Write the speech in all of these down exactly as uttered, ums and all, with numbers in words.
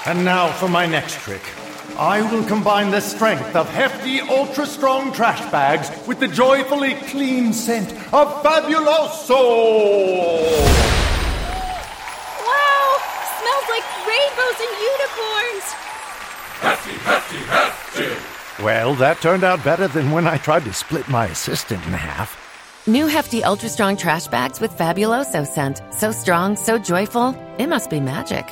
And now for my next trick. I will combine the strength of hefty, ultra-strong trash bags with the joyfully clean scent of Fabuloso! Wow! Smells like rainbows and unicorns! Hefty, hefty, hefty! Well, that turned out better than when I tried to split my assistant in half. New hefty, ultra-strong trash bags with Fabuloso scent. So strong, so joyful, it must be magic.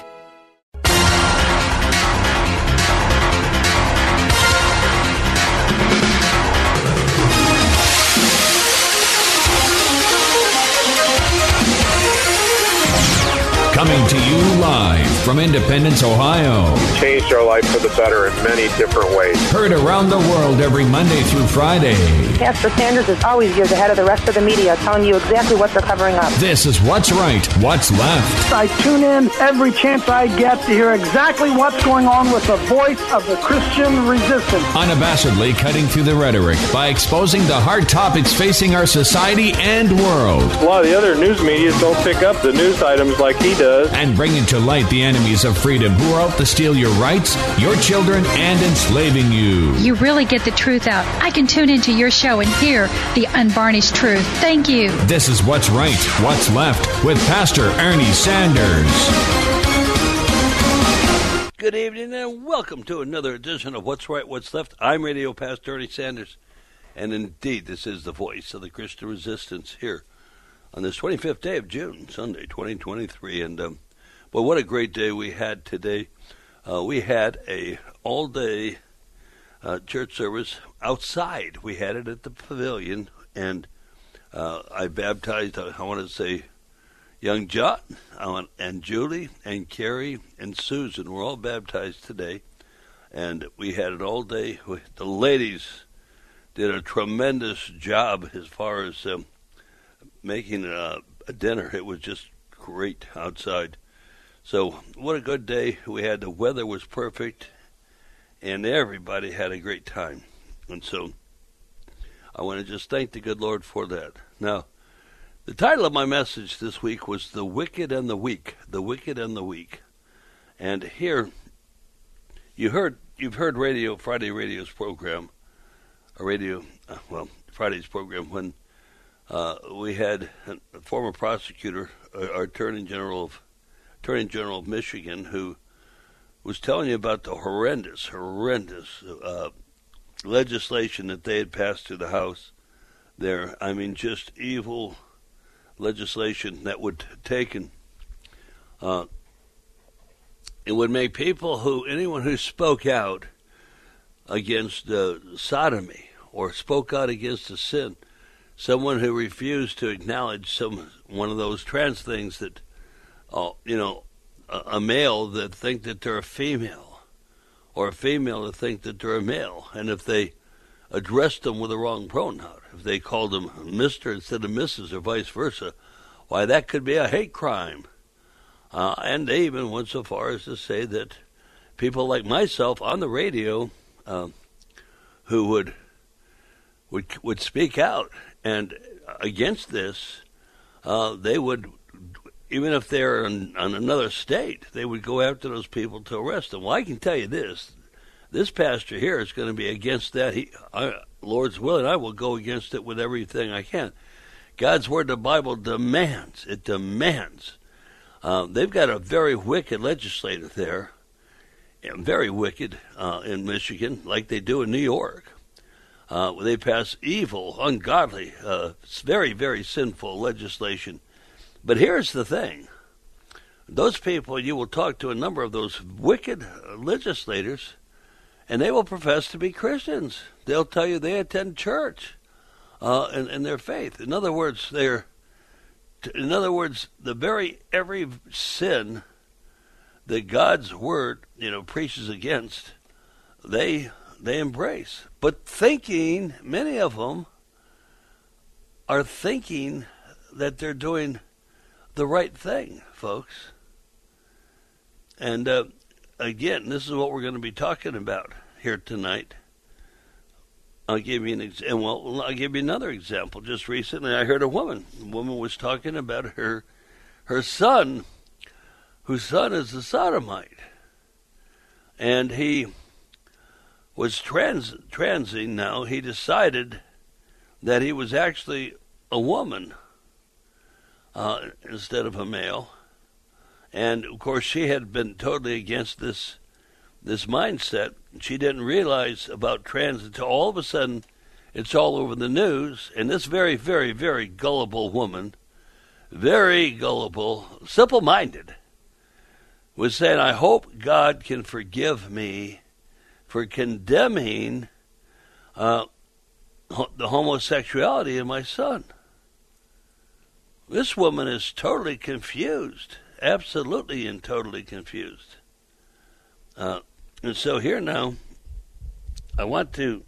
Coming to you live from Independence, Ohio. Changed our life for the better in many different ways. Heard around the world every Monday through Friday. Pastor Sanders is always years ahead of the rest of the media, telling you exactly what they're covering up. This is What's Right, What's Left. I tune in every chance I get to hear exactly what's going on with the voice of the Christian resistance. Unabashedly cutting through the rhetoric by exposing the hard topics facing our society and world. A lot of the other news media don't pick up the news items like he does. And bringing to light the enemies of freedom who are out to steal your rights, your children, and enslaving you. You really get the truth out. I can tune into your show and hear the unvarnished truth. Thank you. This is What's Right, What's Left with Pastor Ernie Sanders. Good evening and welcome to another edition of What's Right, What's Left. I'm Radio Pastor Ernie Sanders, and indeed this is the voice of the Christian resistance here on this twenty-fifth day of June, Sunday, twenty twenty-three. And, um, well, what a great day we had today. Uh, we had a all-day uh, church service outside. We had it at the pavilion, and uh, I baptized, I want to say, young John uh, and Julie and Carrie and Susan were all baptized today. And we had it all day. The ladies did a tremendous job as far as Um, making a, a dinner. It was just great outside. So what a good day we had. The weather was perfect, and everybody had a great time. And so I want to just thank the good Lord for that. Now, the title of my message this week was The Wicked and the Weak. The Wicked and the Weak. And here, you heard, you've heard radio, Friday radio's program, a radio, uh, well, Friday's program when Uh, we had a former prosecutor, uh, our Attorney General of Attorney General of Michigan, who was telling you about the horrendous, horrendous uh, legislation that they had passed through the House there. I mean, just evil legislation that would taken. Uh, it would make people who, anyone who spoke out against uh, sodomy or spoke out against a sin, someone who refused to acknowledge some one of those trans things that, uh, you know, a, a male that think that they're a female, or a female that think that they're a male, and if they addressed them with the wrong pronoun, if they called them Mister instead of Missus or vice versa, why that could be a hate crime. Uh, and they even went so far as to say that people like myself on the radio, uh, who would would would speak out. And against this, uh, they would, even if they're in, in another state, they would go after those people to arrest them. Well, I can tell you this. This pastor here is going to be against that. He, I, Lord's willing, I will go against it with everything I can. God's Word, the Bible, demands, it demands. Uh, they've got a very wicked legislator there, and very wicked uh, in Michigan, like they do in New York. Uh, they pass evil, ungodly, uh, very, very sinful legislation. But here's the thing. Those people, you will talk to a number of those wicked legislators, and they will profess to be Christians. They'll tell you they attend church uh, in, in their faith. In other words, they're, in other words, the very every sin that God's Word, you know, preaches against, they they embrace. But thinking, many of them are thinking that they're doing the right thing, folks. And uh, again, this is what we're going to be talking about here tonight. I'll give you an example. Well, I'll give you another example. Just recently, I heard a woman. A woman was talking about her her son, whose son is a sodomite. And he was trans transing now. He decided that he was actually a woman uh, instead of a male. And, of course, she had been totally against this this mindset. She didn't realize about trans until all of a sudden it's all over the news. And this very, very, very gullible woman, very gullible, simple-minded, was saying, I hope God can forgive me for condemning uh, the homosexuality of my son. This woman is totally confused, absolutely and totally confused. Uh, and so here now, I want to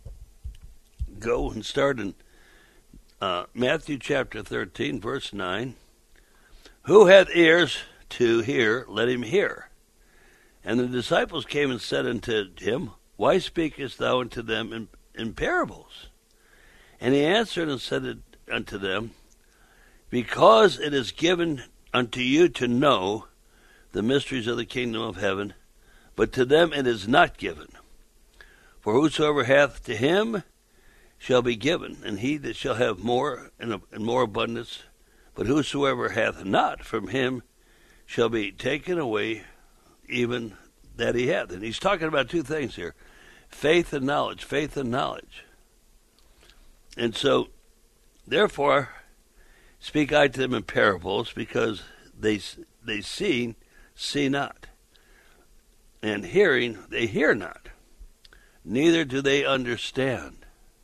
go and start in uh, Matthew chapter thirteen, verse nine. Who hath ears to hear, let him hear. And the disciples came and said unto him, Why speakest thou unto them in, in parables? And he answered and said unto them, Because it is given unto you to know the mysteries of the kingdom of heaven, but to them it is not given. For whosoever hath, to him shall be given, and he that shall have more and more abundance. But whosoever hath not, from him shall be taken away even that he hath. And he's talking about two things here, faith and knowledge, faith and knowledge. And so, therefore, speak I to them in parables, because they they see, see not. And hearing, they hear not. Neither do they understand.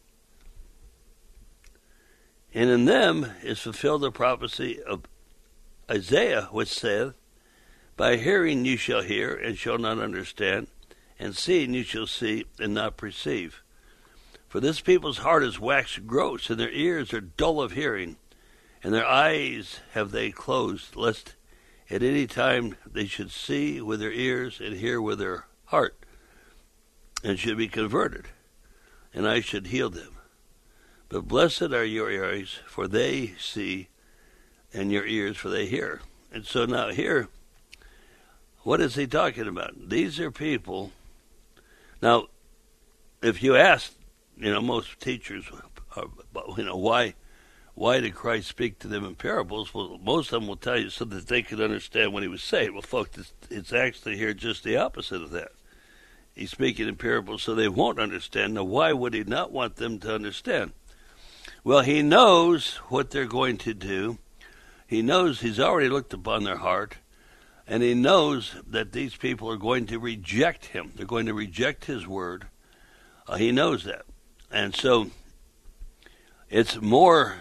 And in them is fulfilled the prophecy of Isaiah, which saith, By hearing you shall hear, and shall not understand, and seeing you shall see, and not perceive. For this people's heart is waxed gross, and their ears are dull of hearing, and their eyes have they closed, lest at any time they should see with their ears, and hear with their heart, and should be converted, and I should heal them. But blessed are your eyes, for they see, and your ears, for they hear. And so now here, what is he talking about? These are people. Now, if you ask, you know, most teachers, are, you know, why, why did Christ speak to them in parables? Well, most of them will tell you so that they could understand what he was saying. Well, folks, it's, it's actually here just the opposite of that. He's speaking in parables so they won't understand. Now, why would he not want them to understand? Well, he knows what they're going to do. He knows he's already looked upon their heart. And he knows that these people are going to reject him. They're going to reject his word. Uh, he knows that. And so it's more,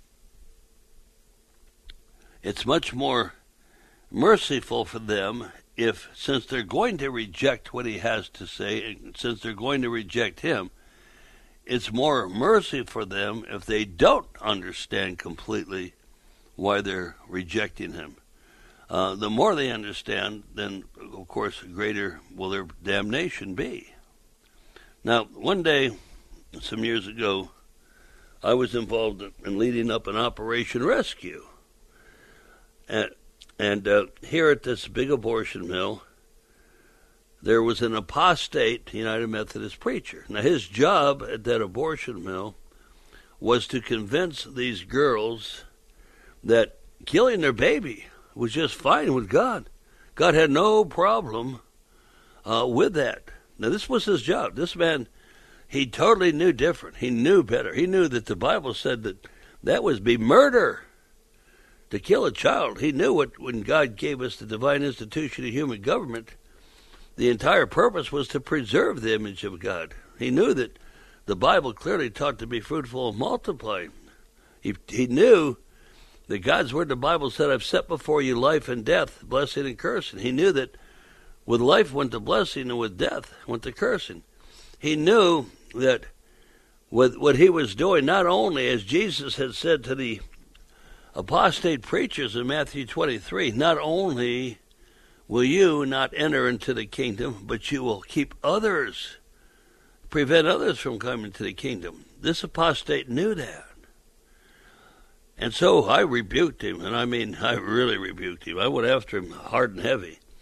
it's much more merciful for them if, since they're going to reject what he has to say, and since they're going to reject him, it's more mercy for them if they don't understand completely why they're rejecting him. Uh, the more they understand, then, of course, greater will their damnation be. Now, one day, some years ago, I was involved in leading up an Operation Rescue. And, and uh, here at this big abortion mill, there was an apostate United Methodist preacher. Now, his job at that abortion mill was to convince these girls that killing their baby was just fine with God. God had no problem uh, with that. Now, this was his job. This man, he totally knew different. He knew better. He knew that the Bible said that that was be murder to kill a child. He knew what when God gave us the divine institution of human government, the entire purpose was to preserve the image of God. He knew that the Bible clearly taught to be fruitful and multiply. He, he knew that God's word, the Bible said, I've set before you life and death, blessing and cursing. He knew that with life went the blessing and with death went the cursing. He knew that with what he was doing, not only, as Jesus had said to the apostate preachers in Matthew twenty-three, not only will you not enter into the kingdom, but you will keep others, prevent others from coming to the kingdom. This apostate knew that. And so I rebuked him, and I mean, I really rebuked him. I went after him hard and heavy.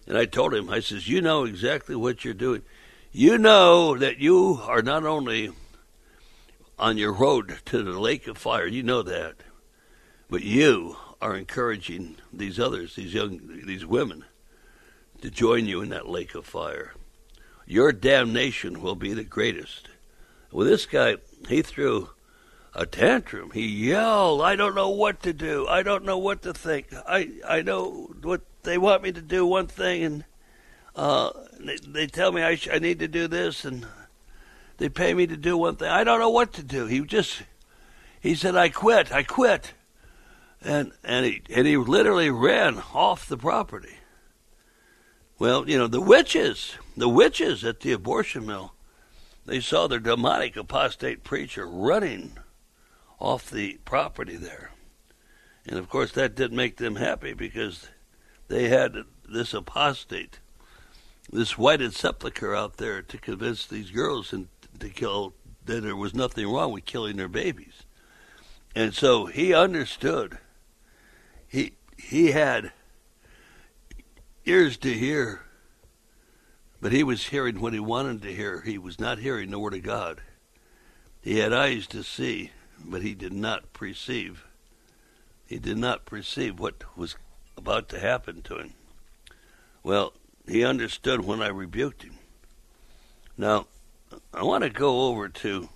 And I told him, I says, you know exactly what you're doing. You know that you are not only on your road to the lake of fire, you know that, but you are encouraging these others, these young, these women, to join you in that lake of fire. Your damnation will be the greatest. Well, this guy, he threw a tantrum. He yelled, I don't know what to do. I don't know what to think. I, I know what they want me to do one thing, and uh, they, they tell me I, sh- I need to do this, and they pay me to do one thing. I don't know what to do. He just, he said, I quit, I quit. And and he and he literally ran off the property. Well, you know, the witches, the witches at the abortion mill, they saw their demonic apostate preacher running off the property there. And, of course, that didn't make them happy because they had this apostate, this whited sepulcher out there to convince these girls and to kill, that there was nothing wrong with killing their babies. And so he understood. He he had ears to hear, but he was hearing what he wanted to hear. He was not hearing the word of God. He had eyes to see, but he did not perceive. He did not perceive what was about to happen to him. Well, he understood when I rebuked him. Now, I want to go over to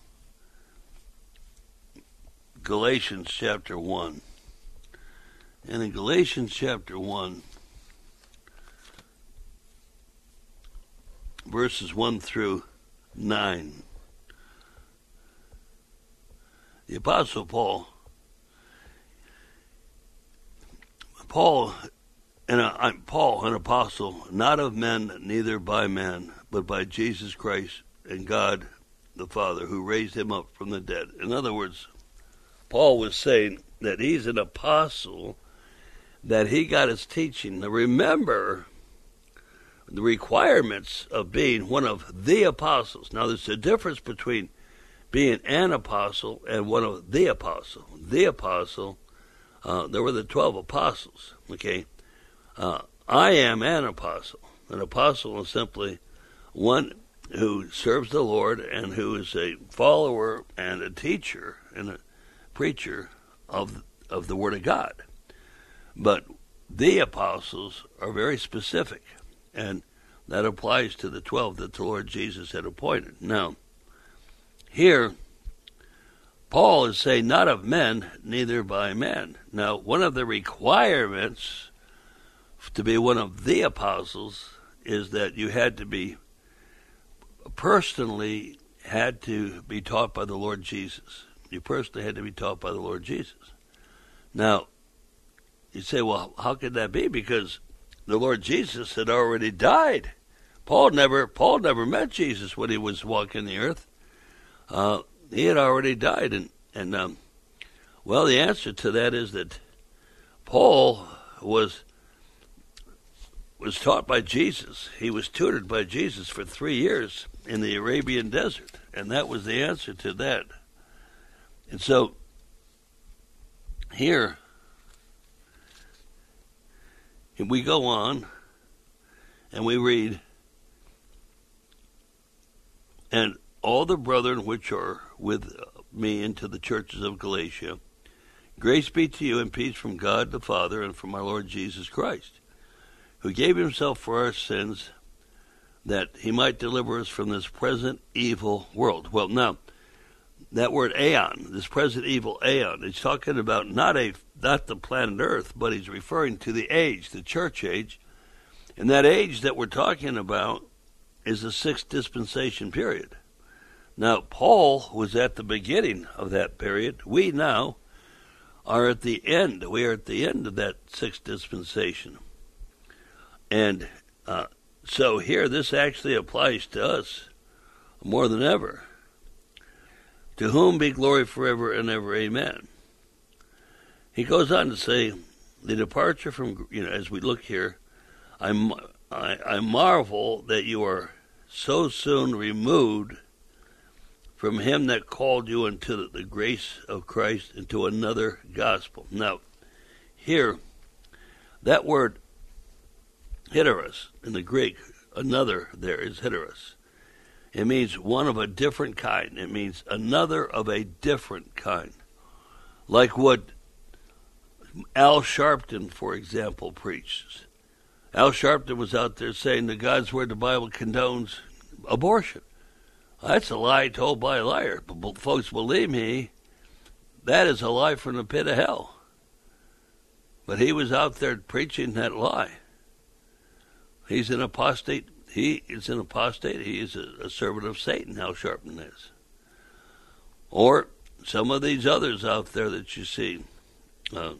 Galatians chapter one. And in Galatians chapter one, verses one through nine, the Apostle Paul, Paul, and I'm Paul, an apostle, not of men, neither by man, but by Jesus Christ and God the Father, who raised him up from the dead. In other words, Paul was saying that he's an apostle, that he got his teaching. Now remember the requirements of being one of the apostles. Now there's a difference between being an apostle and one of the apostle. The apostle, uh, there were the twelve apostles, okay? Uh, I am an apostle. An apostle is simply one who serves the Lord and who is a follower and a teacher and a preacher of of the Word of God. But the apostles are very specific, and that applies to the twelve that the Lord Jesus had appointed. Now, here, Paul is saying, not of men, neither by man. Now, one of the requirements to be one of the apostles is that you had to be, personally, had to be taught by the Lord Jesus. You personally had to be taught by the Lord Jesus. Now, you say, well, how could that be? Because the Lord Jesus had already died. Paul never Paul never met Jesus when he was walking the earth. Uh, he had already died. And, and um, well, the answer to that is that Paul was was taught by Jesus. He was tutored by Jesus for three years in the Arabian desert. And that was the answer to that. And so, here, we go on, and we read, and all the brethren which are with me into the churches of Galatia, grace be to you and peace from God the Father and from our Lord Jesus Christ, who gave himself for our sins, that he might deliver us from this present evil world. Well, now, that word aeon, this present evil aeon, it's talking about not a not the planet Earth, but he's referring to the age, the church age. And that age that we're talking about is the sixth dispensation period. Now, Paul was at the beginning of that period. We now are at the end. We are at the end of that sixth dispensation. And uh, so here, this actually applies to us more than ever. To whom be glory forever and ever, amen. He goes on to say, the departure from, you know, as we look here, I, I, I marvel that you are so soon removed from him that called you into the, the grace of Christ into another gospel. Now, here, that word heteros. In the Greek, another there is heteros. It means one of a different kind. It means another of a different kind. Like what Al Sharpton, for example, preaches. Al Sharpton was out there saying that God's Word, the Bible, condones abortion. That's a lie told by a liar. But folks, believe me, that is a lie from the pit of hell. But he was out there preaching that lie. He's an apostate. He is an apostate. He is a, a servant of Satan, Al Sharpton is. Or some of these others out there that you see uh,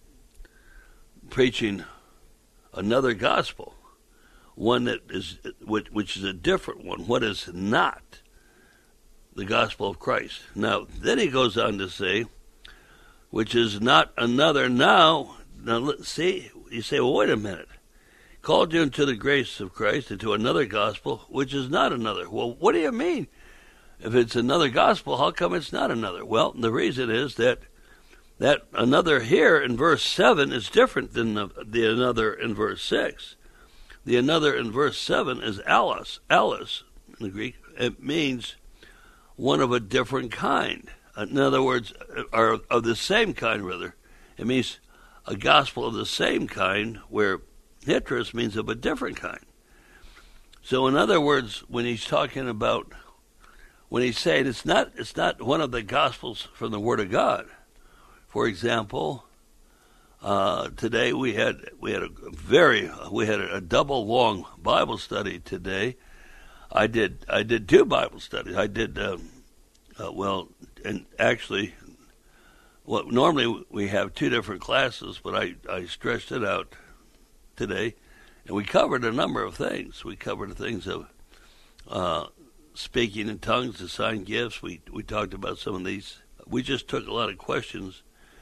preaching another gospel, one that is which, which is a different one, what is not the gospel of Christ. Now, then he goes on to say, which is not another now. Now, see, you say, well, wait a minute. Called you into the grace of Christ, into another gospel, which is not another. Well, what do you mean? If it's another gospel, how come it's not another? Well, the reason is that that another here in verse seven is different than the, the another in verse six. The another in verse seven is allos. Allos, in the Greek, it means one of a different kind. In other words, or of the same kind, rather. It means a gospel of the same kind, where heteros means of a different kind. So in other words, when he's talking about, when he's saying it's not it's not one of the gospels from the Word of God. For example, uh, today we had we had a very we had a double long Bible study today. I did I did two Bible studies. I did um, uh, well, and actually, well, normally we have two different classes, but I, I stretched it out today, and we covered a number of things. We covered the things of uh, speaking in tongues, assigned gifts. We we talked about some of these. We just took a lot of questions,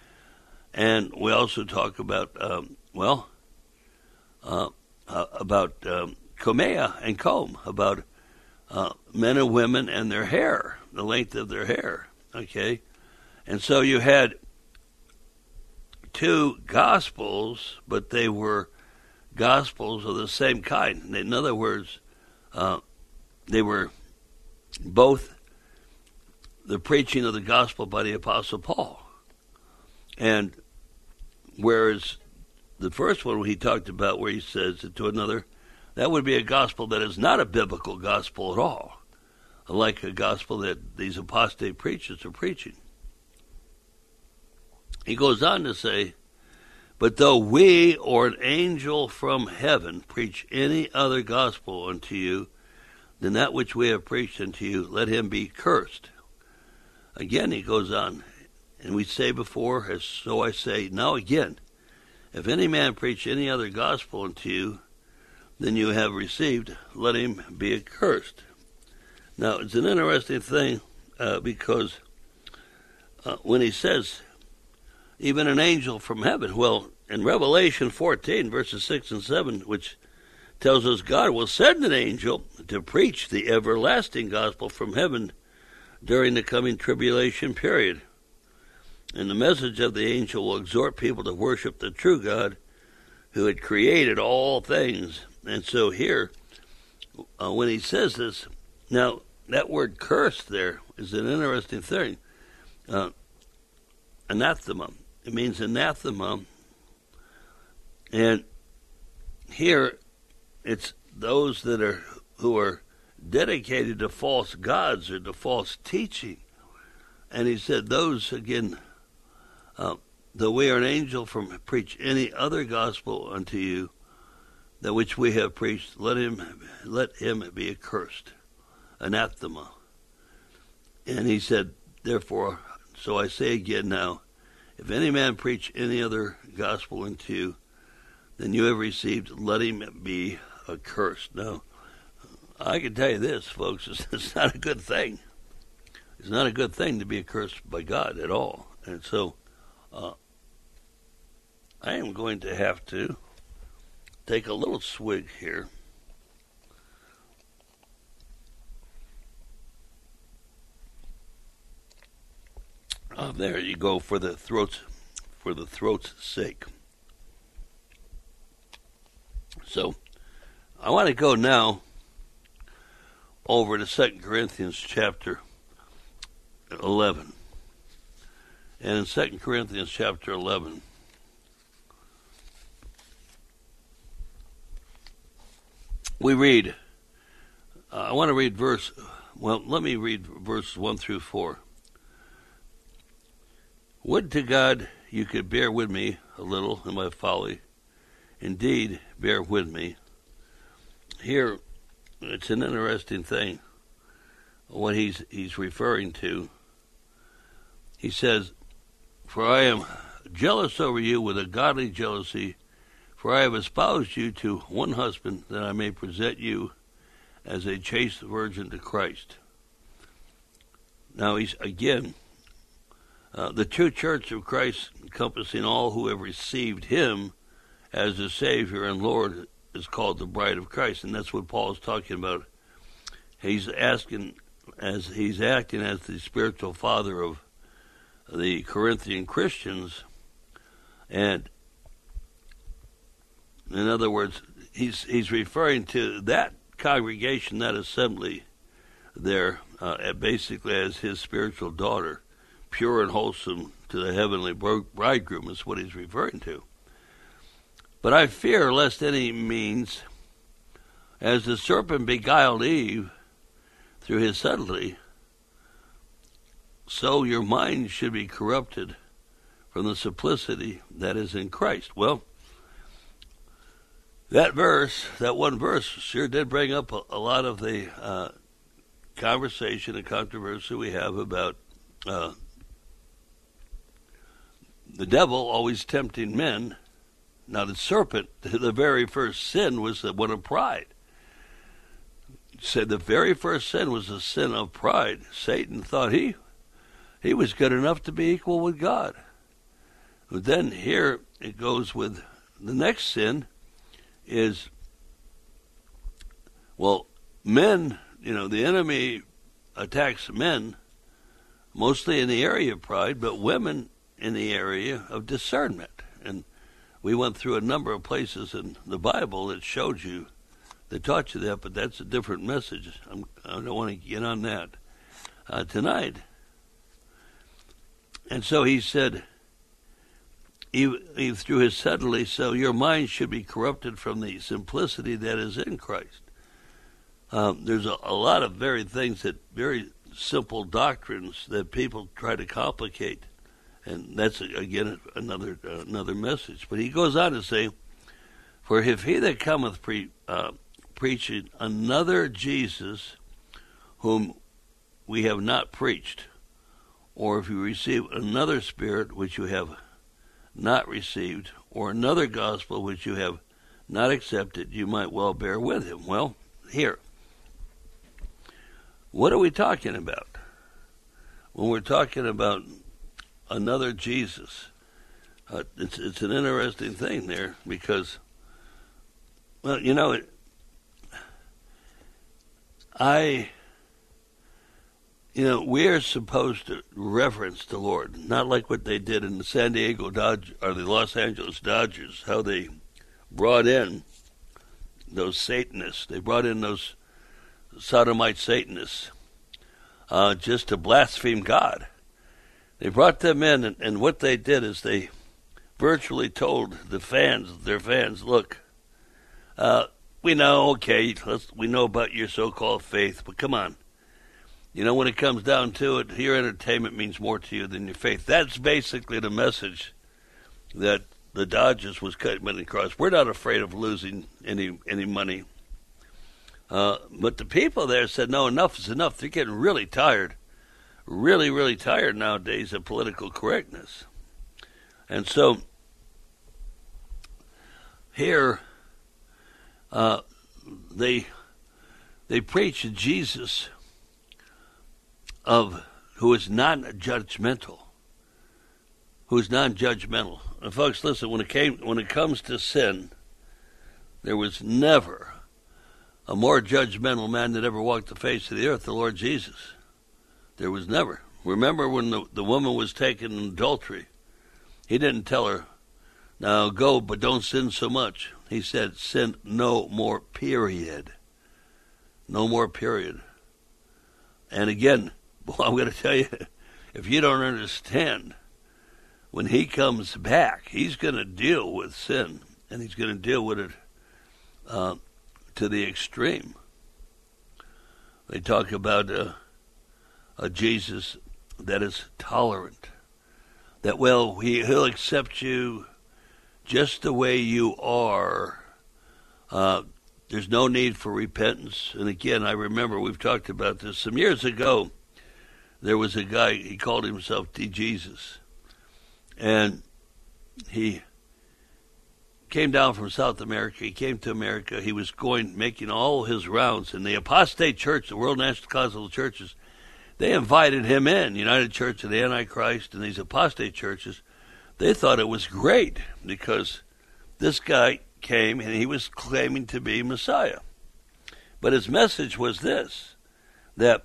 and we also talked about um, well uh, uh, about um, Komea and comb, about uh, men and women and their hair, the length of their hair. Okay, and so you had two gospels, but they were gospels of the same kind. In other words, uh, they were both the preaching of the gospel by the Apostle Paul. And whereas the first one he talked about, where he says to another, that would be a gospel that is not a biblical gospel at all, like a gospel that these apostate preachers are preaching. He goes on to say, but though we or an angel from heaven preach any other gospel unto you than that which we have preached unto you, let him be cursed. Again, he goes on, and we say before, as so I say now again, if any man preach any other gospel unto you than you have received, let him be accursed. Now, it's an interesting thing uh, because uh, when he says, even an angel from heaven, well, in Revelation fourteen, verses six and seven, which tells us God will send an angel to preach the everlasting gospel from heaven during the coming tribulation period. And the message of the angel will exhort people to worship the true God who had created all things. And so here, uh, when he says this, now that word cursed there is an interesting thing. Uh, anathema. It means anathema. And here it's those that are who are dedicated to false gods or to false teaching. And he said, those, again, uh, though we are an angel from preach any other gospel unto you, that which we have preached, let him let him be accursed. Anathema. And he said, therefore, so I say again now, if any man preach any other gospel unto you than you have received, let him be accursed. Now, I can tell you this, folks, it's, it's not a good thing. It's not a good thing to be accursed by God at all. And so, uh, I am going to have to take a little swig here. Oh, there you go, for the throat's for the throat's sake. So, I want to go now over to Second Corinthians chapter eleven. And in Second Corinthians chapter eleven, we read, uh, I want to read verse, well, let me read verses one through four. Would to God you could bear with me a little in my folly. Indeed, bear with me. Here, it's an interesting thing, what he's he's referring to. He says, for I am jealous over you with a godly jealousy, for I have espoused you to one husband, that I may present you as a chaste virgin to Christ. Now, he's again, uh, the true church of Christ, encompassing all who have received him as the Savior and Lord, is called the bride of Christ, and that's what Paul is talking about. He's asking, as he's acting as the spiritual father of the Corinthian Christians, and in other words, he's he's referring to that congregation, that assembly there, uh, basically as his spiritual daughter, pure and wholesome to the heavenly bridegroom is what he's referring to. But I fear lest any means, as the serpent beguiled Eve through his subtlety, so your mind should be corrupted from the simplicity that is in Christ. Well, that verse, that one verse, sure did bring up a, a lot of the uh, conversation and controversy we have about uh, the devil always tempting men. Now, the serpent, the very first sin was the one of pride. It said the very first sin was the sin of pride. Satan thought he he was good enough to be equal with God. But then here it goes with the next sin is, well, men, you know, the enemy attacks men mostly in the area of pride, but women in the area of discernment. And we went through a number of places in the Bible that showed you, that taught you that, but that's a different message. I'm, I don't want to get on that uh, tonight. And so he said, Eve, Eve through his subtlety, so your mind should be corrupted from the simplicity that is in Christ. Um, there's a, a lot of very things that, very simple doctrines that people try to complicate. And that's, again, another uh, another message. But he goes on to say, for if he that cometh pre, uh, preaching another Jesus whom we have not preached, or if you receive another spirit which you have not received, or another gospel which you have not accepted, you might well bear with him. Well, here, what are we talking about? When we're talking about another Jesus, uh, it's it's an interesting thing there, because, well, you know, it, I, you know, we are supposed to reverence the Lord, not like what they did in the San Diego Dodgers, or the Los Angeles Dodgers, how they brought in those Satanists, they brought in those sodomite Satanists uh, just to blaspheme God. They brought them in, and, and what they did is they virtually told the fans, their fans, look, uh, we know, okay, let's, we know about your so-called faith, but come on. You know, when it comes down to it, your entertainment means more to you than your faith. That's basically the message that the Dodgers was cutting across. We're not afraid of losing any any money. Uh, but the people there said, no, enough is enough. They're getting really tired. Really, really tired nowadays of political correctness. And so here uh, they they preach Jesus of who is non-judgmental, who is non-judgmental. And folks, listen, when it came when it comes to sin, there was never a more judgmental man that ever walked the face of the earth, the Lord Jesus. There was never. Remember when the, the woman was taken in adultery, he didn't tell her, Now go, but don't sin so much. He said, sin no more, period. No more, period. And again, boy, I'm going to tell you, if you don't understand, when he comes back, he's going to deal with sin, and he's going to deal with it uh, to the extreme. They talk about uh, a Jesus that is tolerant, that, well, he, he'll accept you just the way you are. Uh, there's no need for repentance. And again, I remember we've talked about this some years ago. There was a guy, he called himself T. Jesus. And he came down from South America. He came to America. He was going, making all his rounds. And the apostate church, the World National Council of Churches, they invited him in, United Church of the Antichrist and these apostate churches. They thought it was great because this guy came and he was claiming to be Messiah. But his message was this, that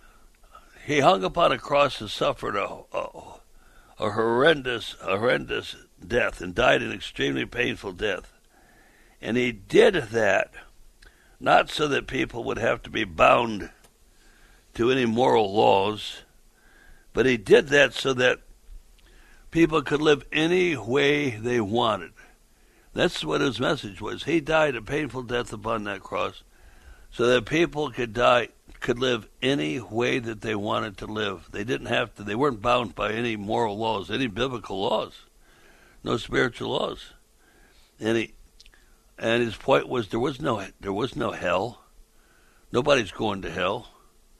he hung upon a cross and suffered a, a, a horrendous, horrendous death and died an extremely painful death. And he did that not so that people would have to be bound to any moral laws, but he did that so that people could live any way they wanted. That's what his message was. He died a painful death upon that cross so that people could die, could live any way that they wanted to live. They didn't have to, they weren't bound by any moral laws, any biblical laws, no spiritual laws. And he, and his point was there was no, there was no hell. Nobody's going to hell.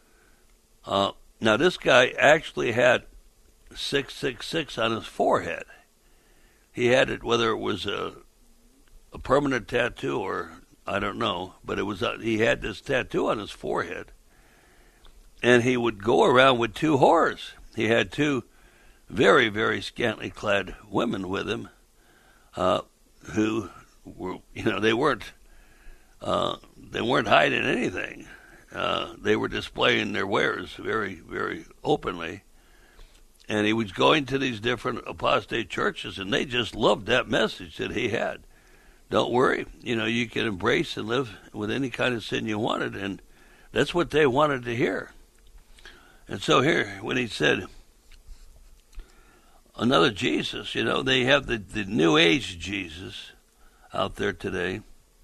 Uh, now this guy actually had six six six on his forehead. He had it, whether it was a, a permanent tattoo or I don't know, but it was uh, he had this tattoo on his forehead, and he would go around with two whores. He had two very very scantily clad women with him, uh, who were you know they weren't uh, they weren't hiding anything. Uh, they were displaying their wares very very openly. And he was going to these different apostate churches, and they just loved that message that he had. Don't worry, you know, you can embrace and live with any kind of sin you wanted, and that's what they wanted to hear. And so here, when he said, another Jesus, you know, they have the, the New Age Jesus out there today.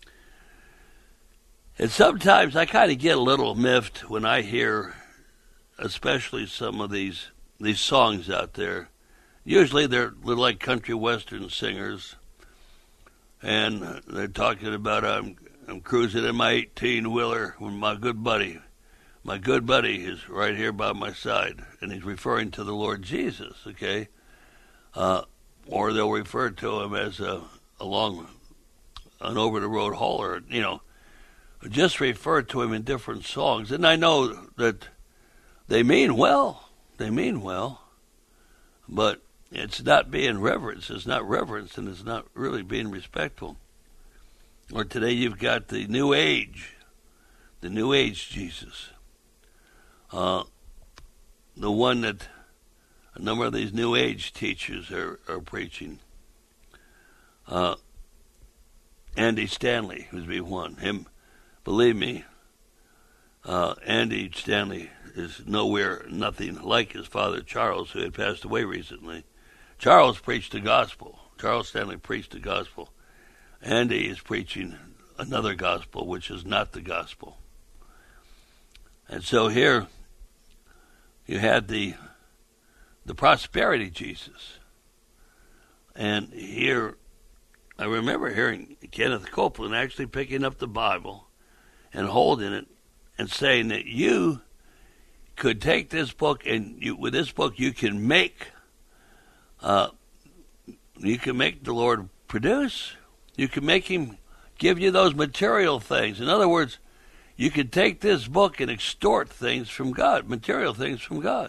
And sometimes I kind of get a little miffed when I hear, especially some of these these songs out there. Usually they're like country western singers, and they're talking about I'm I'm cruising in my eighteen-wheeler with my good buddy. My good buddy is right here by my side, and he's referring to the Lord Jesus, okay? Uh, or they'll refer to him as a, a long, an over-the-road hauler, you know, just refer to him in different songs. And I know that they mean well. They mean well, but it's not being reverenced. It's not reverence, and it's not really being respectful. Or today you've got the New Age, the New Age Jesus, uh, the one that a number of these New Age teachers are, are preaching. Uh, Andy Stanley would be one. Him, believe me, uh, Andy Stanley is nowhere, nothing like his father Charles, who had passed away recently. Charles preached the gospel. Charles Stanley preached the gospel. Andy is preaching another gospel, which is not the gospel. And so here you had the the prosperity Jesus. And here I remember hearing Kenneth Copeland actually picking up the Bible and holding it and saying that you could take this book, and you, with this book you can make uh, you can make the Lord produce. You can make him give you those material things. In other words, you can take this book and extort things from God, material things from God.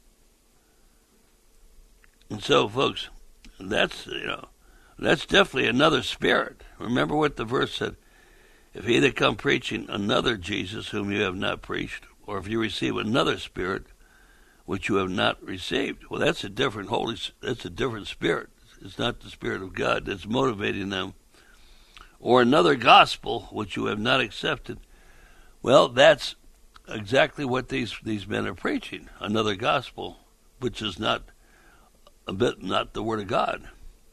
And so, folks, that's, you know, that's definitely another spirit. Remember what the verse said. If he that come preaching another Jesus whom you have not preached, or if you receive another spirit which you have not received, well, that's a different holy. That's a different spirit. It's not the Spirit of God that's motivating them. Or another gospel which you have not accepted. Well, that's exactly what these, these men are preaching. Another gospel which is not a bit not the Word of God.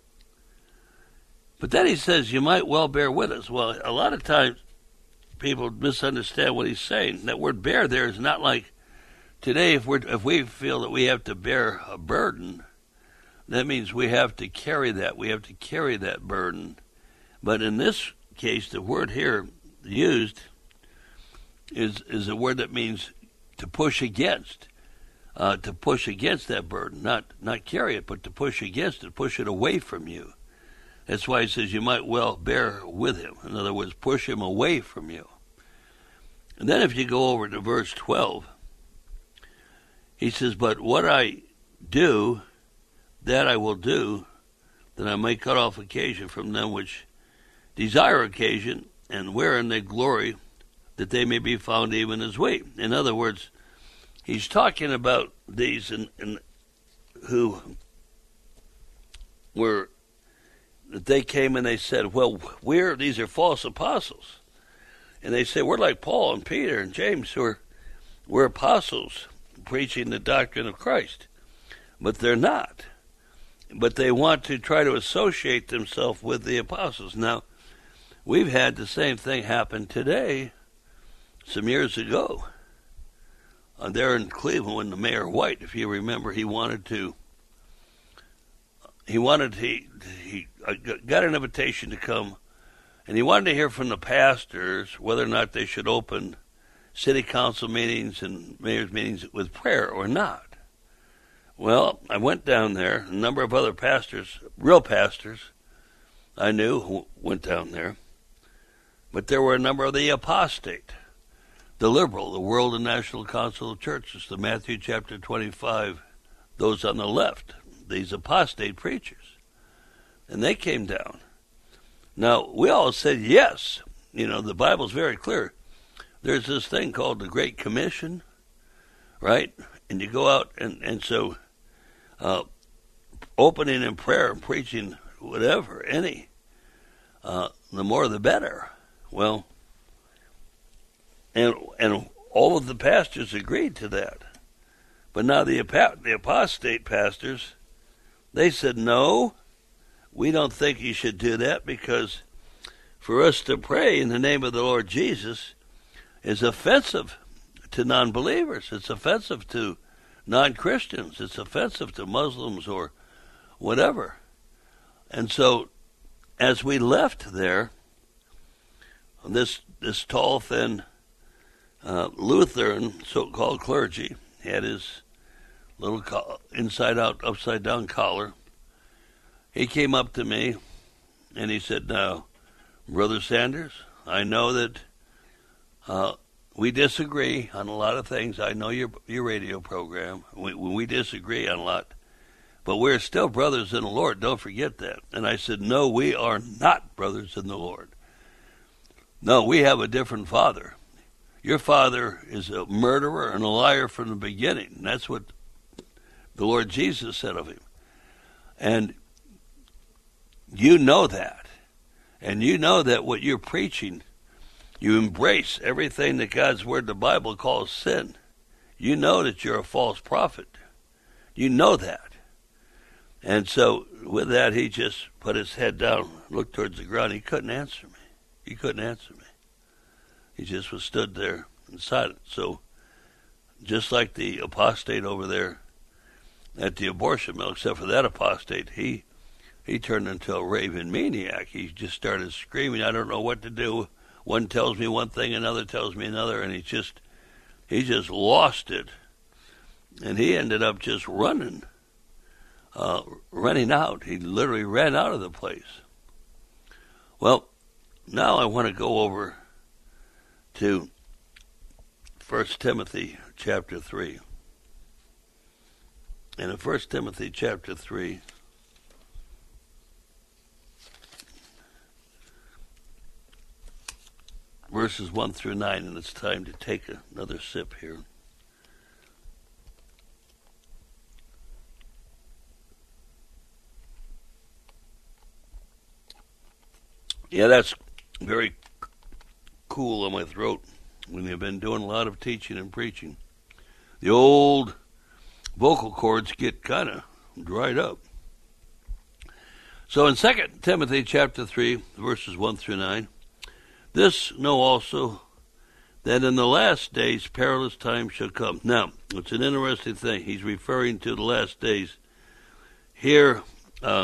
But then he says, you might well bear with us. Well, a lot of times people misunderstand what he's saying. That word bear there is not like today, if, we're, if we feel that we have to bear a burden, that means we have to carry that. We have to carry that burden. But in this case, the word here used is is a word that means to push against, uh, to push against that burden, not not carry it, but to push against it, push it away from you. That's why he says you might well bear with him. In other words, push him away from you. And then if you go over to verse twelve, he says, but what I do, that I will do, that I may cut off occasion from them which desire occasion, and wherein they glory, that they may be found even as we. In other words, he's talking about these in, in, who were, that they came and they said, well, we're, these are false apostles. And they say, we're like Paul and Peter and James, who are, we're apostles preaching the doctrine of Christ. But they're not. But they want to try to associate themselves with the apostles. Now, we've had the same thing happen today, some years ago. Uh, there in Cleveland, when the Mayor White, if you remember, he wanted to, he wanted, he, he got an invitation to come, and he wanted to hear from the pastors whether or not they should open city council meetings and mayor's meetings with prayer or not. Well, I went down there, a number of other pastors, real pastors I knew who went down there, but there were a number of the apostate, the liberal, the World and National Council of Churches, the Matthew chapter twenty-five, those on the left, these apostate preachers. And they came down. Now, we all said yes. You know, the Bible's very clear. There's this thing called the Great Commission, right? And you go out, and, and so uh, opening in prayer and preaching whatever, any, uh, the more the better. Well, and and all of the pastors agreed to that. But now the, the apostate pastors, they said, no, we don't think you should do that, because for us to pray in the name of the Lord Jesus is offensive to non-believers. It's offensive to non-Christians. It's offensive to Muslims or whatever. And so as we left there, this this tall, thin uh, Lutheran so-called clergy had his little co- inside-out, upside-down collar. He came up to me and he said, now, Brother Sanders, I know that uh, we disagree on a lot of things. I know your your radio program. We, we disagree on a lot. But we're still brothers in the Lord. Don't forget that. And I said, no, we are not brothers in the Lord. No, we have a different father. Your father is a murderer and a liar from the beginning. And that's what the Lord Jesus said of him. And you know that. And you know that what you're preaching, you embrace everything that God's Word, the Bible, calls sin. You know that you're a false prophet. You know that. And so with that, he just put his head down, looked towards the ground. He couldn't answer me. He couldn't answer me. He just was stood there in silence. So just like the apostate over there at the abortion mill, except for that apostate, he he turned into a raving maniac. He just started screaming, I don't know what to do. One tells me one thing, another tells me another, and he just he just lost it. And he ended up just running. Uh, running out. He literally ran out of the place. Well, now I want to go over to First Timothy chapter three. And in First Timothy chapter three, verses one through nine, and it's time to take another sip here. Yeah, that's very cool on my throat when you've been doing a lot of teaching and preaching. The old vocal cords get kind of dried up. So in Second Timothy chapter three, verses one through nine, this know also that in the last days perilous times shall come. Now, it's an interesting thing. He's referring to the last days. Here, uh,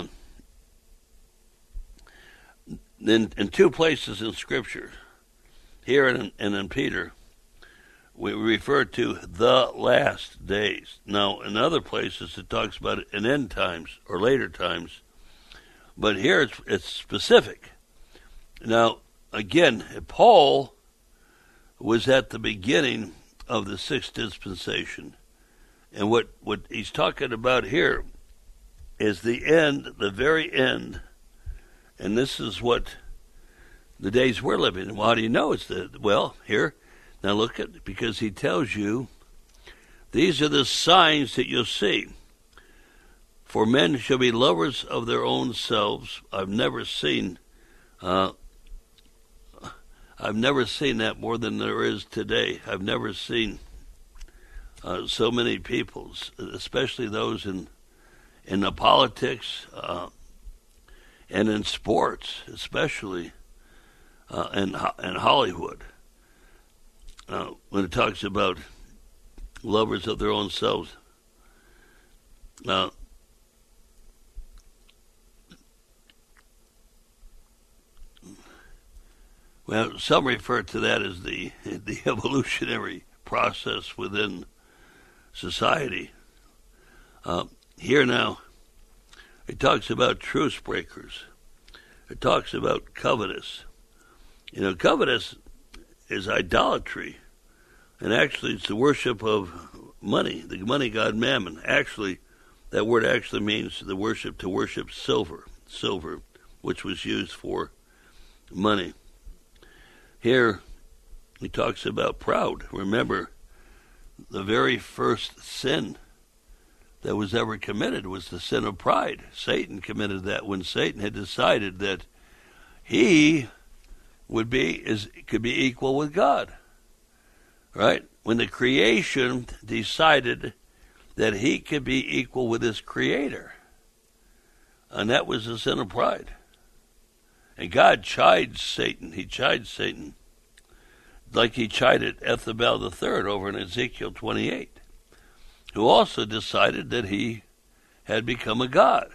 in, in two places in Scripture, here and in, and in Peter, we refer to the last days. Now, in other places, it talks about it in end times or later times. But here it's, it's specific. Now, again, Paul was at the beginning of the sixth dispensation. And what, what he's talking about here is the end, the very end. And this is what the days we're living in. Well, how do you know it's the, well, here, now look at, because he tells you, these are the signs that you'll see. For men shall be lovers of their own selves. I've never seen, uh, I've never seen that more than there is today. I've never seen uh, so many people, especially those in in the politics uh, and in sports, especially uh, in in Hollywood, uh, when it talks about lovers of their own selves. Uh, Well, some refer to that as the the evolutionary process within society. Uh, here now, it talks about truce breakers. It talks about covetous. You know, covetous is idolatry, and actually it's the worship of money, the money god Mammon. Actually, that word actually means the worship to worship silver, silver, which was used for money. Here, he talks about proud. Remember, the very first sin that was ever committed was the sin of pride. Satan committed that when Satan had decided that he would be is could be equal with God. Right? When the creation decided that he could be equal with his creator. And that was the sin of pride. And God chides Satan. He chides Satan like he chided Ethabel the third over in Ezekiel twenty-eight, who also decided that he had become a god.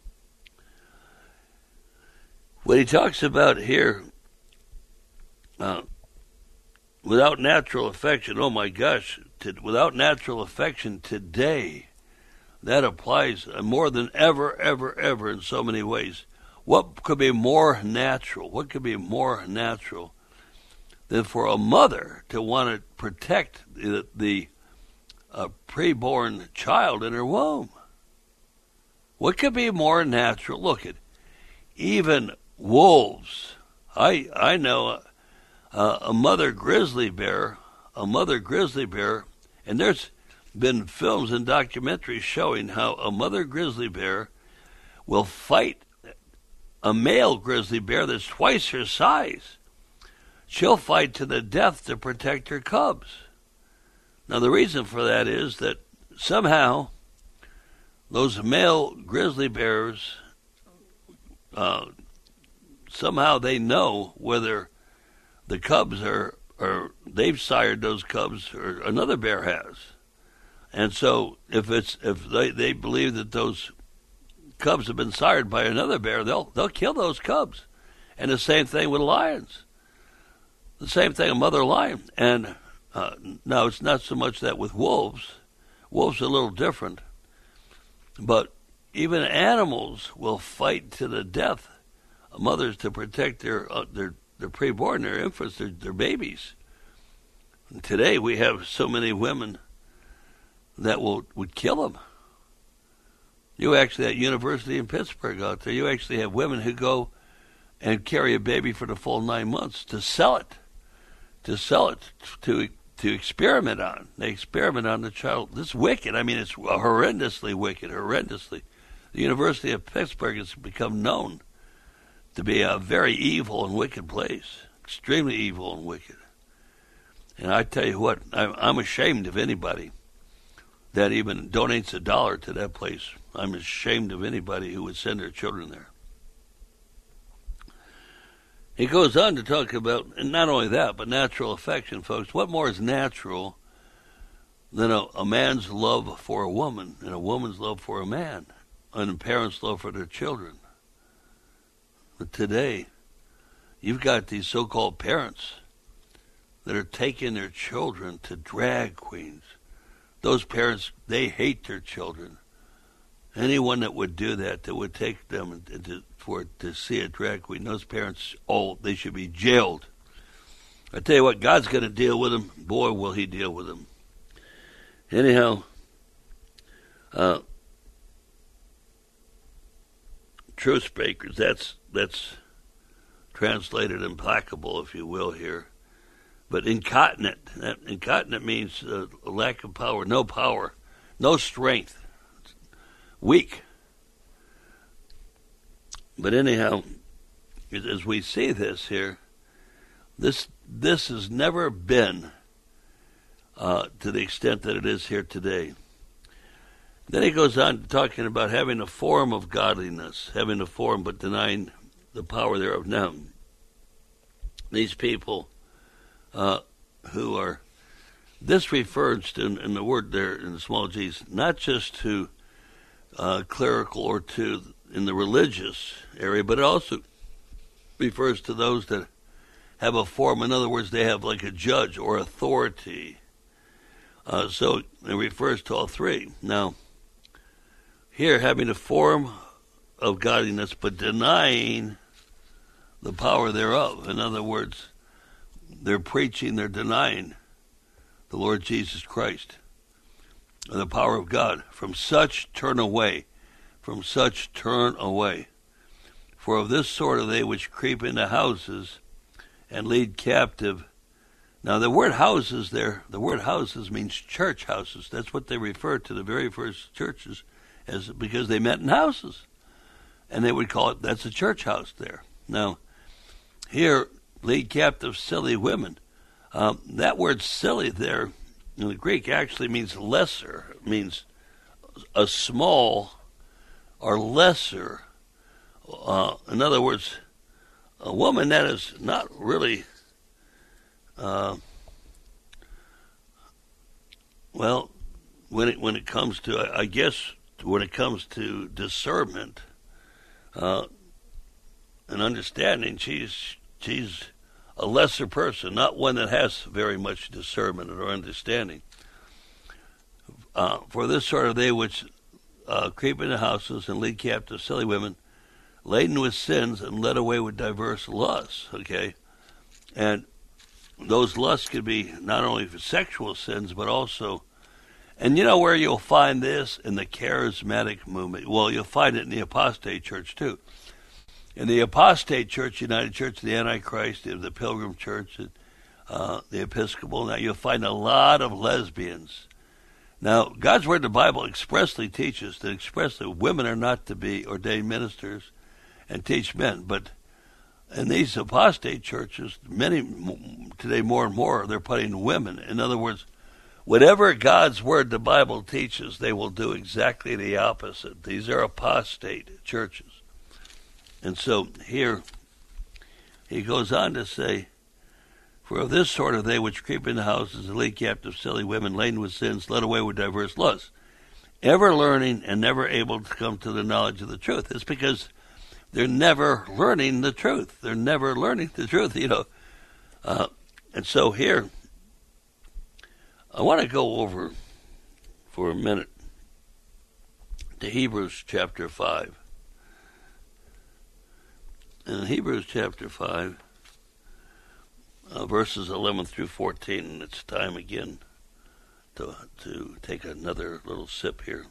What he talks about here, uh, without natural affection, oh my gosh, to, without natural affection today, that applies more than ever, ever, ever in so many ways. What could be more natural? What could be more natural than for a mother to want to protect the, the uh, preborn child in her womb? What could be more natural? Look at even wolves. I I know uh, a mother grizzly bear, a mother grizzly bear, and there's been films and documentaries showing how a mother grizzly bear will fight a male grizzly bear that's twice her size. She'll fight to the death to protect her cubs. Now, the reason for that is that somehow those male grizzly bears, uh, somehow they know whether the cubs are, or they've sired those cubs or another bear has. And so if it's if they, they believe that those cubs have been sired by another bear, they'll they'll kill those cubs. And the same thing with lions. The same thing, a mother lion. And uh, now it's not so much that with wolves. Wolves are a little different. But even animals will fight to the death, mothers, to protect their uh, their their preborn, their infants, their, their babies. And today we have so many women that will would kill them. You actually, at University in Pittsburgh out there, you actually have women who go and carry a baby for the full nine months to sell it, to sell it, to to experiment on. They experiment on the child. This is wicked. I mean, it's horrendously wicked, horrendously. The University of Pittsburgh has become known to be a very evil and wicked place, extremely evil and wicked. And I tell you what, I'm ashamed of anybody that even donates a dollar to that place. I'm ashamed of anybody who would send their children there. He goes on to talk about, and not only that, but natural affection, folks. What more is natural than a, a man's love for a woman and a woman's love for a man and a parent's love for their children? But today, you've got these so-called parents that are taking their children to drag queens. Those parents, they hate their children. Anyone that would do that, that would take them to, for to see a drag queen, those parents, oh, they should be jailed. I tell you what, God's going to deal with them. Boy, will he deal with them. Anyhow, uh, truth breakers, that's, that's translated implacable, if you will, here. But incontinent, that, incontinent means uh, a lack of power, no power, no strength, weak. But anyhow, as we see this here, this this has never been uh, to the extent that it is here today. Then he goes on to talking about having a form of godliness, having a form but denying the power thereof. Now, these people uh, who are, this refers to, in, in the word there in the small g's, not just to uh, clerical or to in the religious area, but it also refers to those that have a form. In other words, they have like a judge or authority. Uh, so it refers to all three. Now, here, having a form of godliness, but denying the power thereof. In other words, they're preaching, they're denying the Lord Jesus Christ and the power of God. From such turn away. From such turn away. For of this sort are they which creep into houses and lead captive. Now the word houses there, the word houses means church houses. That's what they refer to the very first churches as, because they met in houses. And they would call it, that's a church house there. Now, here, lead captive silly women. Um, that word silly there in the Greek actually means lesser. It means a small or lesser. Uh, in other words, a woman that is not really, uh, well, when it when it comes to, I, I guess, when it comes to discernment uh, and understanding, she's she's a lesser person, not one that has very much discernment or understanding. Uh, for this sort of they which uh, creep into houses and lead captive silly women, laden with sins and led away with diverse lusts, okay? And those lusts could be not only for sexual sins, but also, and you know where you'll find this? In the charismatic movement. Well, you'll find it in the apostate church, too. In the apostate church, United Church of the Antichrist, the Pilgrim Church, uh, the Episcopal, now you'll find a lot of lesbians. Now, God's Word, the Bible, expressly teaches that expressly women are not to be ordained ministers and teach men. But in these apostate churches, many today more and more, they're putting women. In other words, whatever God's Word, the Bible, teaches, they will do exactly the opposite. These are apostate churches. And so here he goes on to say, for of this sort are they which creep into houses and lead captive silly women, laden with sins, led away with diverse lusts, ever learning and never able to come to the knowledge of the truth. It's because they're never learning the truth. They're never learning the truth, you know. Uh, and so here, I want to go over for a minute to Hebrews chapter five. In Hebrews chapter five, uh, verses eleven through fourteen, and it's time again to to take another little sip here.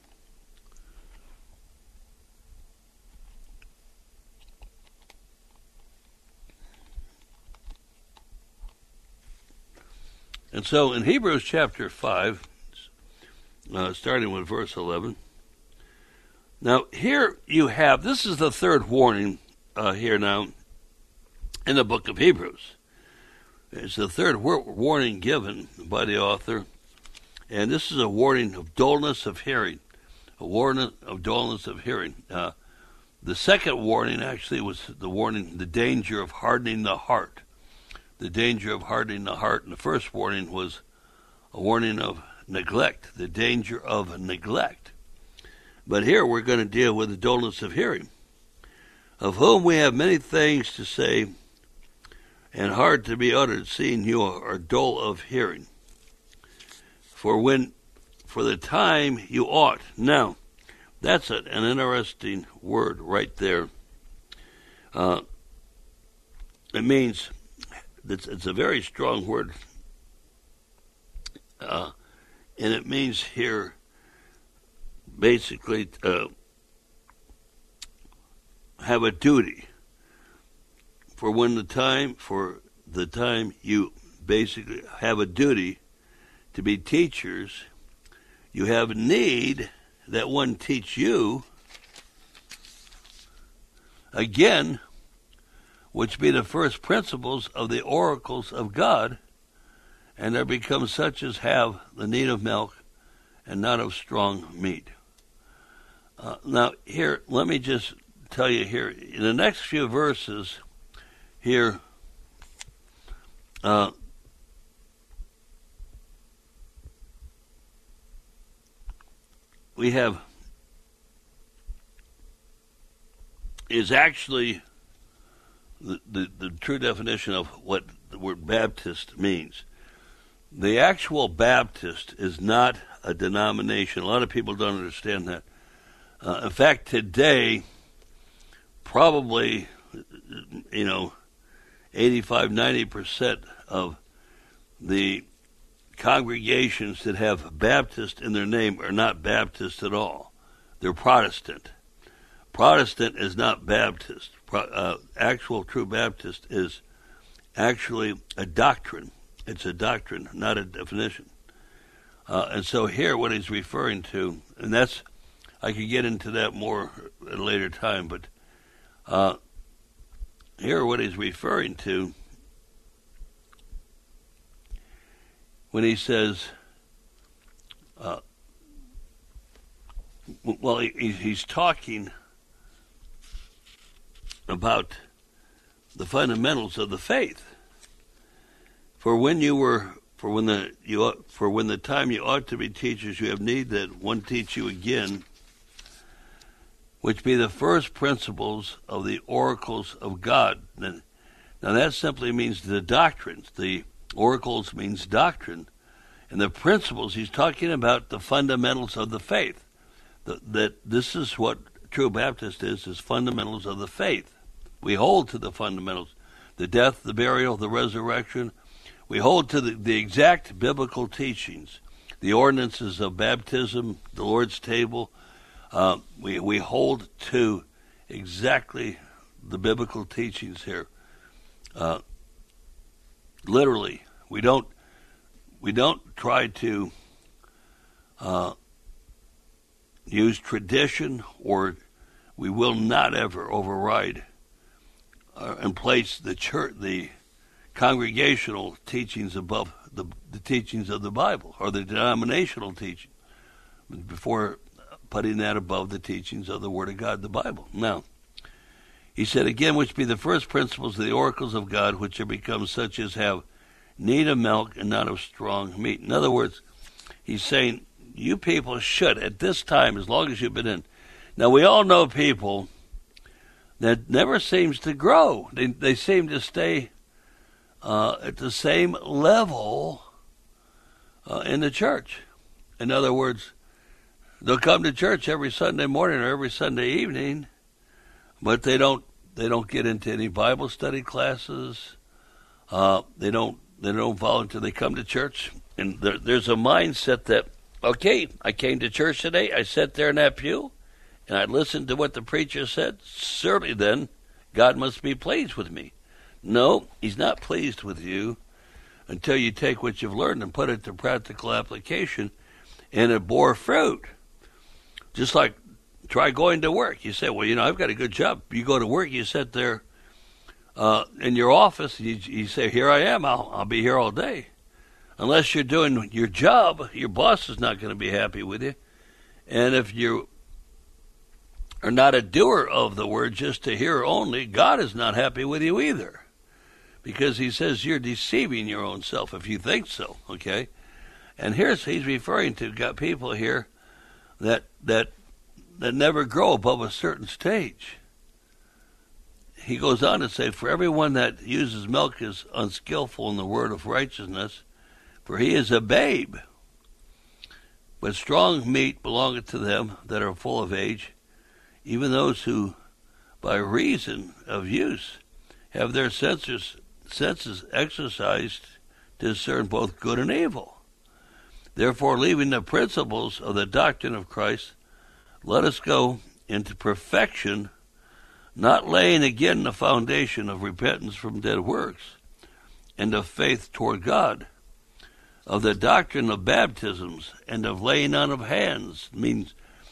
And so in Hebrews chapter five, uh, starting with verse eleven, now here you have, this is the third warning uh, here now in the book of Hebrews. It's the third war- warning given by the author, and this is a warning of dullness of hearing, a warning of dullness of hearing. Uh, the second warning actually was the warning, the danger of hardening the heart, the danger of hardening the heart, and the first warning was a warning of neglect, the danger of neglect. But here we're going to deal with the dullness of hearing, of whom we have many things to say and hard to be uttered, seeing you are dull of hearing. For when, for the time you ought. Now, that's a, an interesting word right there. Uh, it means, it's, it's a very strong word, uh, and it means here, basically, uh, have a duty. For when the time, for the time you basically have a duty to be teachers, you have need that one teach you, again, which be the first principles of the oracles of God, and there become such as have the need of milk and not of strong meat. Uh, now, here, let me just tell you here, in the next few verses here, uh, we have, is actually the, the, the true definition of what the word Baptist means. The actual Baptist is not a denomination. A lot of people don't understand that. Uh, in fact, today, probably, you know, eighty-five, ninety percent of the congregations that have Baptist in their name are not Baptist at all. They're Protestant. Protestant is not Baptist. Pro, uh, actual true Baptist is actually a doctrine. It's a doctrine, not a definition. Uh, and so here what he's referring to, and that's, I could get into that more at a later time, but uh, here what he's referring to when he says, uh, well, he, he's talking about the fundamentals of the faith. For when you were, for when the you for when the time you ought to be teachers, you have need that one teach you again, which be the first principles of the oracles of God. Now that simply means the doctrines. The oracles means doctrine. And the principles, he's talking about the fundamentals of the faith. The, that this is what true Baptist is, is fundamentals of the faith. We hold to the fundamentals. The death, the burial, the resurrection. We hold to the, the exact biblical teachings. The ordinances of baptism, the Lord's table. Uh, we we hold to exactly the biblical teachings here. Uh, literally, we don't we don't try to uh, use tradition, or we will not ever override uh, and place the church, the congregational teachings above the, the teachings of the Bible, or the denominational teaching, before putting that above the teachings of the Word of God, the Bible. Now, he said, again, which be the first principles of the oracles of God, which are become such as have need of milk and not of strong meat. In other words, he's saying, you people should, at this time, as long as you've been in. Now, we all know people that never seems to grow. They, they seem to stay uh, at the same level uh, in the church. In other words, they'll come to church every Sunday morning or every Sunday evening, but they don't they don't get into any Bible study classes. Uh, they don't they don't volunteer. They come to church, and there, there's a mindset that, okay, I came to church today. I sat there in that pew, and I listened to what the preacher said. Certainly, then God must be pleased with me. No, He's not pleased with you until you take what you've learned and put it to practical application, and it bore fruit. Just like try going to work. You say, well, you know, I've got a good job. You go to work, you sit there uh, in your office, you, you say, here I am, I'll, I'll be here all day. Unless you're doing your job, your boss is not going to be happy with you. And if you are not a doer of the word, just a hearer only, God is not happy with you either. Because he says you're deceiving your own self if you think so, okay? And here's, he's referring to, got people here that that that never grow above a certain stage. He goes on to say, for everyone that uses milk is unskillful in the word of righteousness, for he is a babe. But strong meat belongeth to them that are full of age, even those who, by reason of use, have their senses, senses exercised to discern both good and evil. Therefore, leaving the principles of the doctrine of Christ, let us go into perfection, not laying again the foundation of repentance from dead works and of faith toward God, of the doctrine of baptisms and of laying on of hands. Means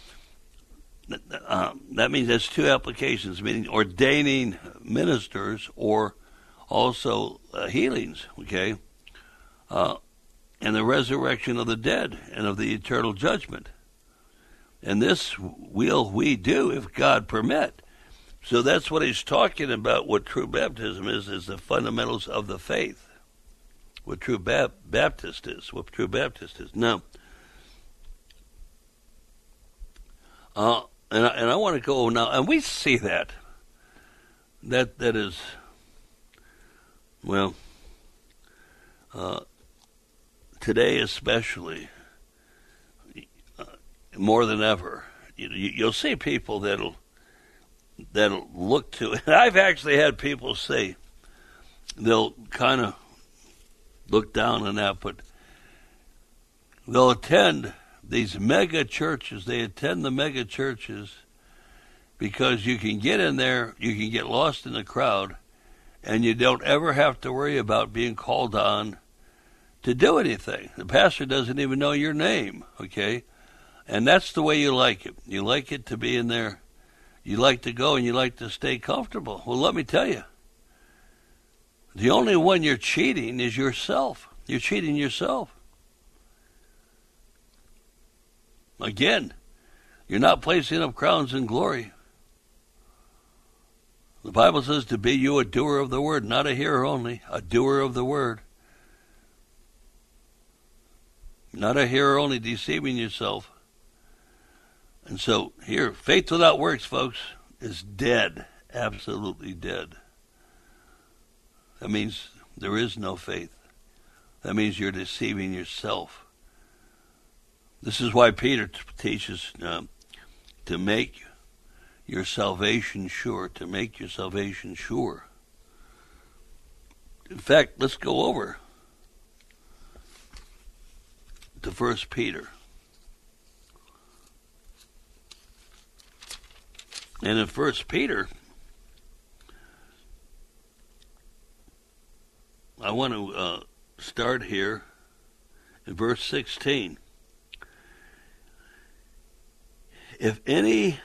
uh, that means that's two applications, meaning ordaining ministers or also uh, healings, okay, uh, and the resurrection of the dead and of the eternal judgment. And this will we do if God permit. So that's what he's talking about. What true baptism is, is the fundamentals of the faith. What true bap- Baptist is, what true Baptist is. Now, uh, and I, and I want to go now, and we see that. That that is, well, uh, today especially, uh, more than ever, you, you, you'll see people that'll that'll look to it. I've actually had people say they'll kind of look down on that, but they'll attend these mega churches. They attend the mega churches because you can get in there, you can get lost in the crowd, and you don't ever have to worry about being called on to do anything. The pastor doesn't even know your name, okay? And that's the way you like it. You like it to be in there. You like to go and you like to stay comfortable. Well, let me tell you, the only one you're cheating is yourself. You're cheating yourself. Again, you're not placing up crowns in glory. The Bible says to be you a doer of the word, not a hearer only, a doer of the word. Not a hearer only, deceiving yourself. And so here, faith without works, folks, is dead, absolutely dead. That means there is no faith. That means you're deceiving yourself. This is why Peter t- teaches uh, to make your salvation sure, to make your salvation sure. In fact, let's go over to First Peter. And in First Peter, I want to uh, start here in verse sixteen. If any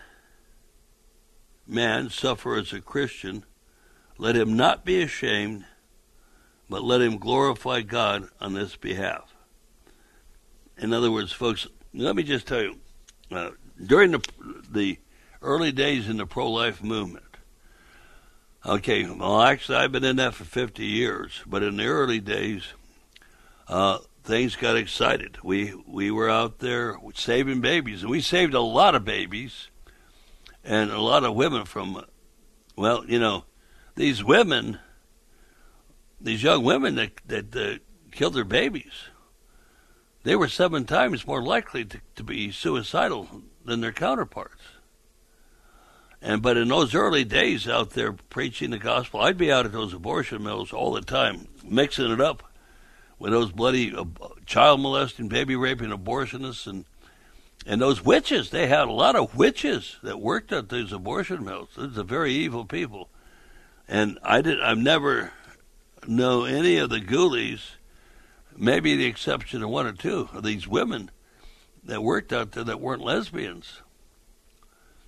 man suffer as a Christian, let him not be ashamed, but let him glorify God on this behalf. In other words, folks, let me just tell you, uh, during the the early days in the pro-life movement, okay, well, actually, I've been in that for fifty years, but in the early days, uh, things got excited. We we were out there saving babies, and we saved a lot of babies and a lot of women from, well, you know, these women, these young women that, that uh, killed their babies, they were seven times more likely to, to be suicidal than their counterparts. And but in those early days out there preaching the gospel, I'd be out at those abortion mills all the time, mixing it up with those bloody uh, child molesting, baby raping abortionists, and and those witches. They had a lot of witches that worked at these abortion mills. These are very evil people. And I did. I've never know any of the ghoulies, maybe the exception of one or two of these women that worked out there that weren't lesbians.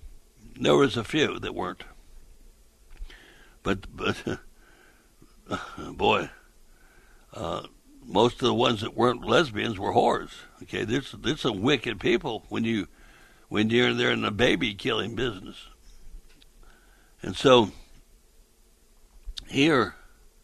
there was a few that weren't. But, but boy, uh, most of the ones that weren't lesbians were whores. Okay, there's there's some wicked people when you when you're there in the baby killing business. And so here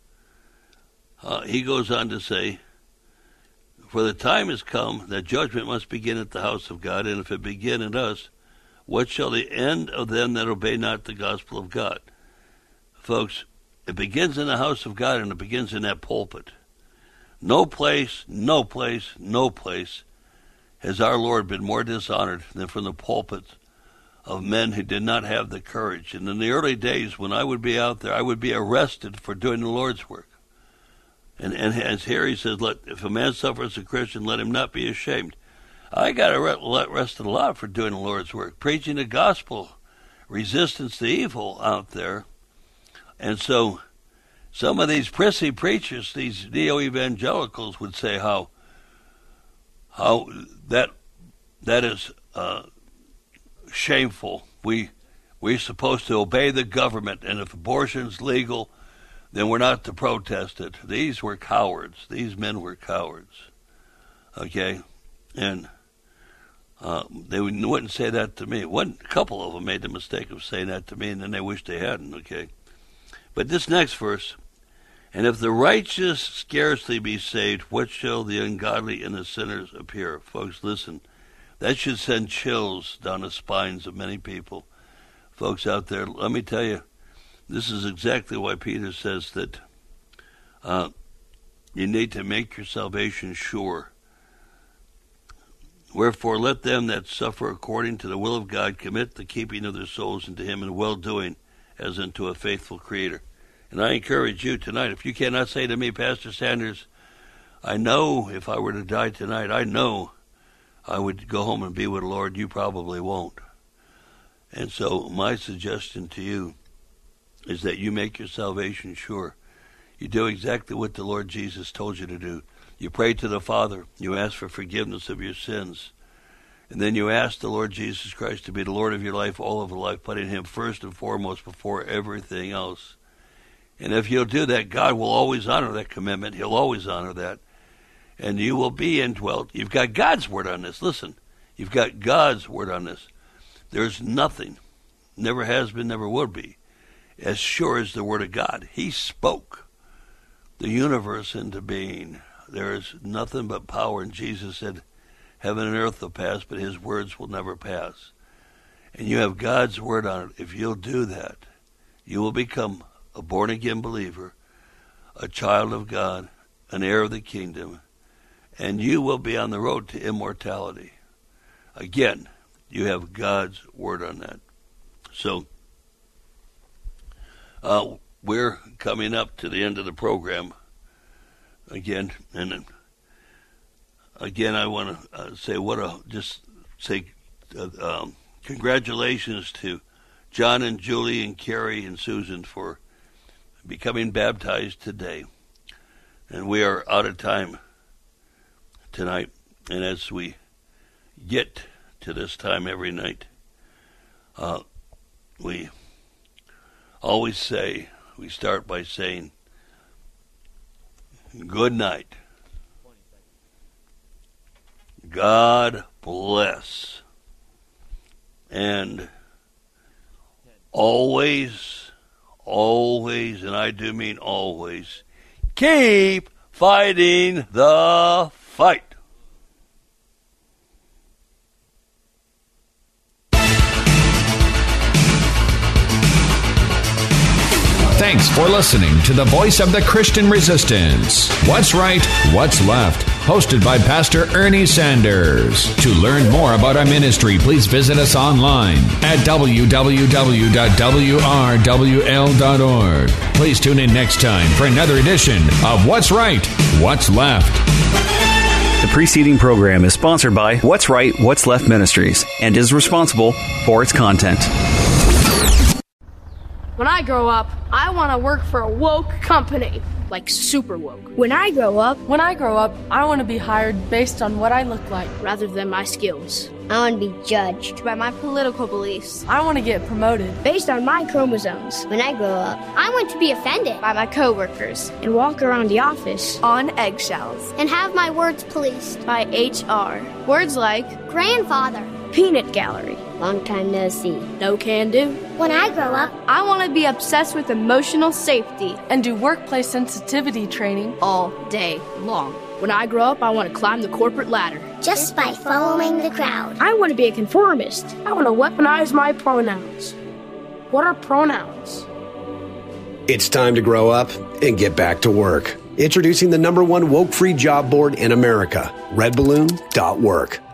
uh, he goes on to say, "For the time has come that judgment must begin at the house of God, and if it begin at us, what shall the end of them that obey not the gospel of God?" Folks, it begins in the house of God, and it begins in that pulpit. No place, no place, no place has our Lord been more dishonored than from the pulpits of men who did not have the courage. And in the early days, when I would be out there, I would be arrested for doing the Lord's work. And, and as here he says, let, if a man suffers as a Christian, let him not be ashamed. I got arrested a lot for doing the Lord's work, preaching the gospel, resistance to evil out there. And so some of these prissy preachers, these neo-evangelicals, would say how how that that is uh, shameful. We, we're supposed to obey the government, and if abortion's legal, then we're not to protest it. These were cowards. These men were cowards. Okay? And uh, they wouldn't say that to me. One couple of them made the mistake of saying that to me, and then they wished they hadn't. Okay? But this next verse, "And if the righteous scarcely be saved, what shall the ungodly and the sinners appear?" Folks, listen. That should send chills down the spines of many people. Folks out there, let me tell you, this is exactly why Peter says that uh, you need to make your salvation sure. "Wherefore let them that suffer according to the will of God commit the keeping of their souls unto him in well-doing, as unto a faithful Creator." And I encourage you tonight, if you cannot say to me, "Pastor Sanders, I know if I were to die tonight, I know I would go home and be with the Lord," you probably won't. And so my suggestion to you is that you make your salvation sure. You do exactly what the Lord Jesus told you to do. You pray to the Father. You ask for forgiveness of your sins. And then you ask the Lord Jesus Christ to be the Lord of your life, all of your life, putting him first and foremost before everything else. And if you'll do that, God will always honor that commitment. He'll always honor that. And you will be indwelt. You've got God's word on this. Listen, you've got God's word on this. There's nothing, never has been, never will be, as sure as the word of God. He spoke the universe into being. There is nothing but power. And Jesus said, "Heaven and earth will pass, but his words will never pass." And you have God's word on it. If you'll do that, you will become a born-again believer, a child of God, an heir of the kingdom, and you will be on the road to immortality. Again, you have God's word on that. So, uh, we're coming up to the end of the program again, and again, I want to uh, say what a just say uh, um, congratulations to John and Julie and Carrie and Susan for becoming baptized today. And we are out of time tonight. And as we get to this time every night, uh, we always say, we start by saying, good night. God bless. And always, always, and I do mean always, keep fighting the fight. Thanks for listening to the Voice of the Christian Resistance. What's Right, What's Left? Hosted by Pastor Ernie Sanders. To learn more about our ministry, please visit us online at w w w dot w r w l dot org. Please tune in next time for another edition of What's Right, What's Left. The preceding program is sponsored by What's Right, What's Left Ministries and is responsible for its content. When I grow up, I want to work for a woke company. like super woke. When I grow up, when I grow up, I want to be hired based on what I look like rather than my skills. I want to be judged by my political beliefs. I want to get promoted based on my chromosomes. When I grow up, I want to be offended by my coworkers and walk around the office on eggshells and have my words policed by H R. Words like grandfather, peanut gallery, long time no see, no can do. When I grow up, I want to be obsessed with emotional safety and do workplace sensitivity training all day long. When I grow up, I want to climb the corporate ladder. Just by following the crowd. I want to be a conformist. I want to weaponize my pronouns. What are pronouns? It's time to grow up and get back to work. Introducing the number one woke-free job board in America, red balloon dot work.